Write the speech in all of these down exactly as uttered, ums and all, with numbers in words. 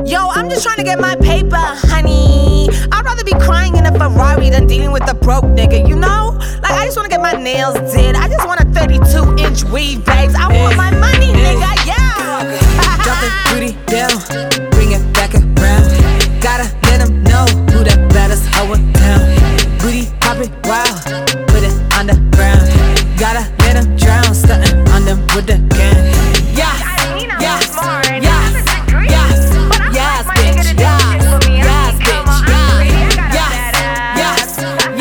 Yo, I'm just trying to get my paper, honey. I'd rather be crying in a Ferrari than dealing with a broke nigga, you know? Like, I just wanna get my nails did. I just want a thirty-two inch weave, babes. I want my money, nigga, yeah. Drop the booty down, bring it back around. Gotta let them know who the baddest hoe in town. Booty pop it wild, put it on the ground. Gotta let them drown, stuntin' on them with the gang. Yes, yes, yes, yes, yes, bitch, yes, yes, bitch, yes, yes, yes,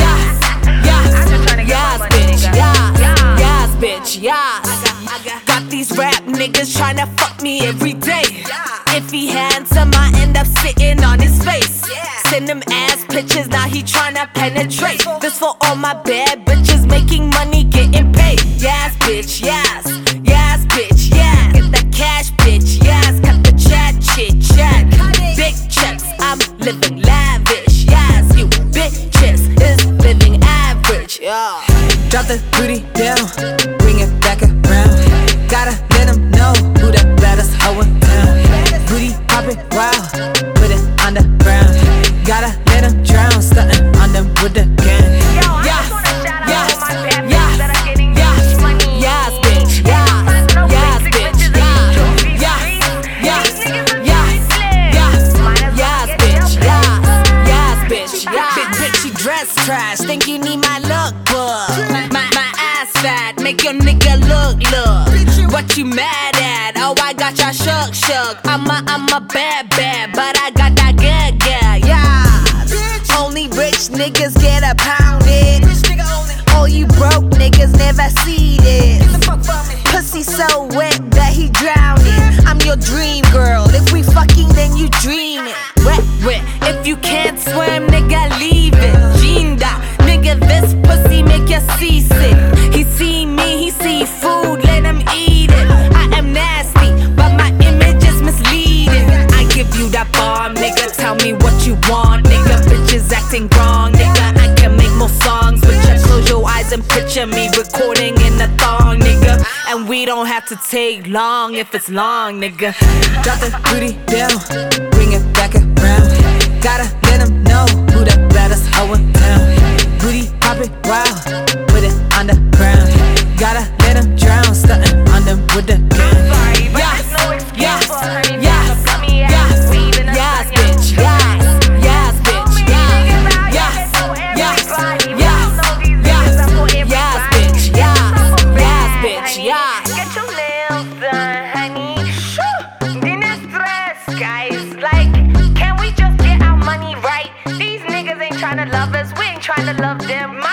yes, yes, bitch, yes, yes, bitch, yes. Got these rap niggas tryna fuck me every day. If he handsome, I end up sitting on his face. Send him ass pictures, now he tryna penetrate. This for all my bad bitches making money, getting paid. Yes, bitch, yes, yes, bitch, yes. Get the cash, bitch, yes. Cut the chat, chit chat. Big checks, I'm living lavish. Yes, you bitches is living average. Yeah. Drop the booty down, bring it back around. Gotta let them know who the baddest hoe in town. Booty pop it wild, put it on the ground. Gotta let them drown, stuntin' on them with the gang. Yes, yes, yes, yes, yes, bitch, yes, yes, bitch, yes, yes, yes, yes, yes, yes, bitch, yes, yes, bitch, yes. Big bitch, she dress trash, think you need my look, but my, my, my ass fat, make your nigga look, look. What you mad at? Oh, I got y'all shook, shook. I'm a, I'm a bad, bad, but I got that good, good, yeah. Only rich niggas get a pounded. All you broke niggas never see this. Pussy so wet that he drowned it. I'm your dream girl. If we fucking, then you dream it. Wet, wet. If you can't swim, nigga, leave it. Ginda, nigga, this pussy make you seasick. He see me, he see food, let him eat it. I am nasty, but my image is misleading. I give you that bomb, nigga. Tell me what you want, nigga. Bitches acting wrong, nigga. I can make more songs, but you close your eyes and picture me recording in a thong, nigga. And we don't have to take long if it's long, nigga. Drop the booty down, bring it back around. Gotta let them know who the baddest hoe in town. Booty pop it wild, put it on the ground. Gotta let them drown, stuntin' on them with the gang. Yes, yes, yes, yes, yes, bitch, yes, yes, bitch, yes, yes, yes, yes, yes, yes, bitch, yes, yes, bitch, yes. Get your nails done, honey. Then it's stress, guys. Like, can we just get our money right? These niggas ain't tryna love us, we ain't tryna love them.